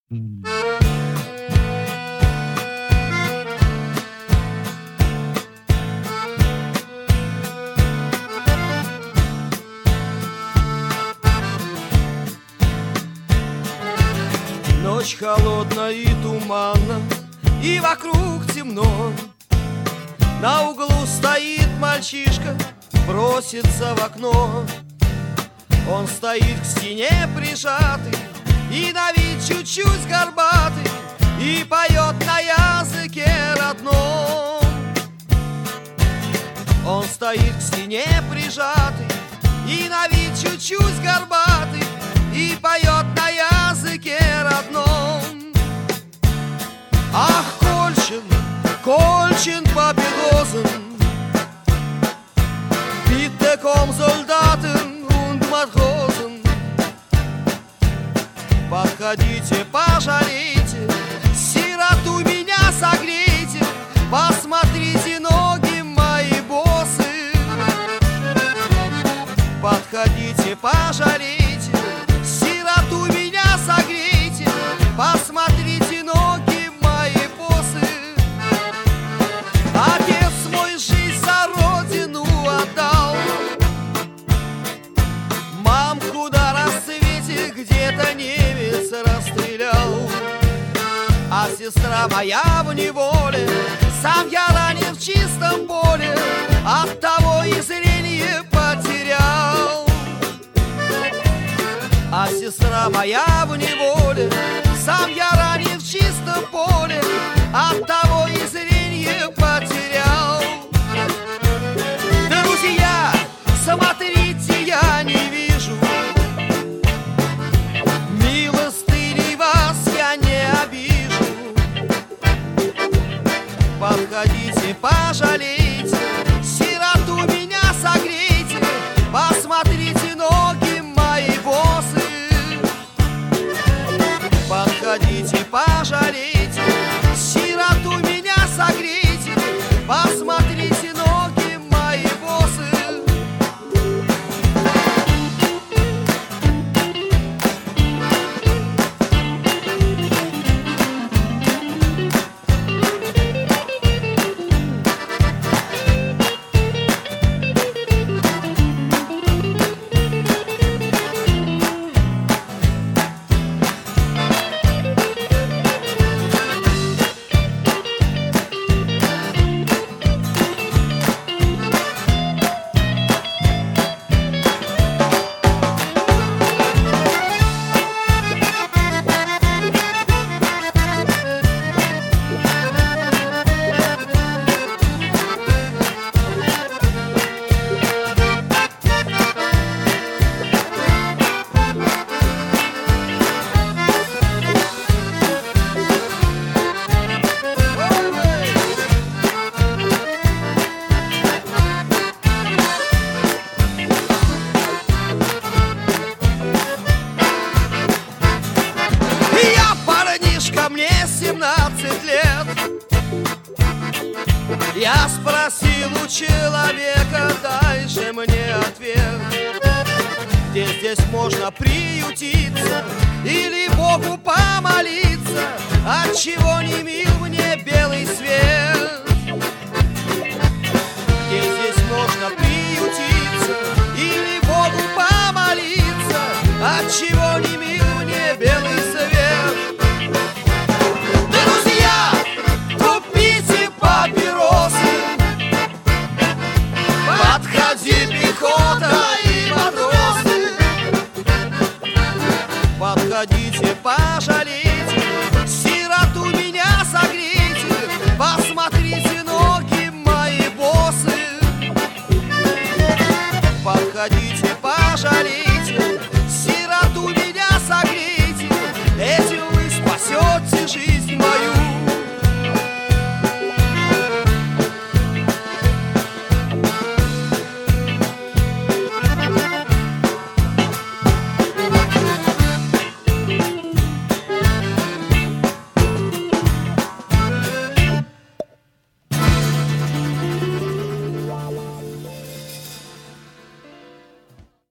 М. Ночь холодна и туманна, и вокруг темно. На углу стоит мальчишка, бросится в окно. Он стоит к стене прижатый, и на вид чуть-чуть горбатый, и поет на языке родном. Он стоит к стене прижатый, и на вид чуть-чуть горбатый, и поет на языке родном. Ах, Кольчин, Кольчин Папиросен, bitte komm Soldaten und Матроsen. Подходите, пожалейте, сироту меня согрейте, посмотрите, ноги мои босы. Подходите, пожалейте, сироту меня согрейте, посмотрите, ноги мои босы. Отец мой жизнь за родину отдал, мамку на рассвете где-то немец расстрелял. А сестра моя в неволе, сам я ранен в чистом поле, оттого и зрение потерял. А сестра моя в неволе, сам я ранен в чистом поле, оттого и зрение потерял. Друзья, смотрите, я не вижу, милостыней вас я не обижу. Подходите, пожалейте, сироту меня согрейте, посмотрите, ноги мои босы. Подходите, пожалейте, сироту меня согрейте, посмотрите, ноги мои босы. Мне 17 лет. Я спросил у человека, дай же мне ответ, где здесь можно приютиться или Богу помолиться, отчего не мил мне белый свет. Где здесь можно приютиться или Богу помолиться, отчего не мил мне белый свет. Пехота и матросы, подходите, пожалейте, сироту меня согрейте, посмотрите, ноги мои босы. Подходите, пожалейте,